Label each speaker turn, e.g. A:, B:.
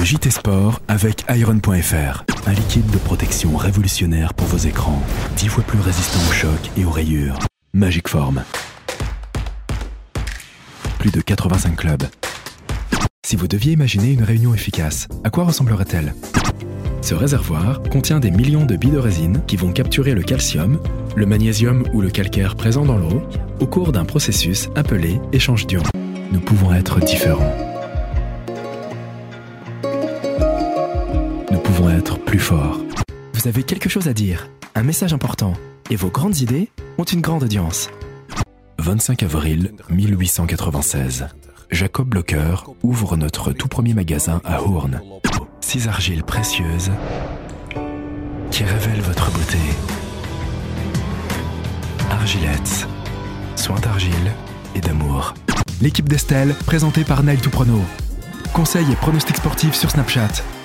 A: Le JT Sport avec Iron.fr. Un liquide de protection révolutionnaire pour vos écrans. 10 fois plus résistant aux chocs et aux rayures. Magic Form. Plus de 85 clubs. Si vous deviez imaginer une réunion efficace, à quoi ressemblerait-elle ? Ce réservoir contient des millions de billes de résine qui vont capturer le calcium, le magnésium ou le calcaire présent dans l'eau au cours d'un processus appelé échange d'ions. Nous pouvons être différents. Nous pouvons être plus forts. Vous avez quelque chose à dire, un message important, et vos grandes idées ont une grande audience. 25 avril 1896. Jacob Blocker ouvre notre tout premier magasin à Hoorn. 6 argiles précieuses qui révèlent votre beauté. Argilettes, soins d'argile et d'amour. L'équipe d'Estelle, présentée par Nail to Prono. Conseils et pronostics sportifs sur Snapchat.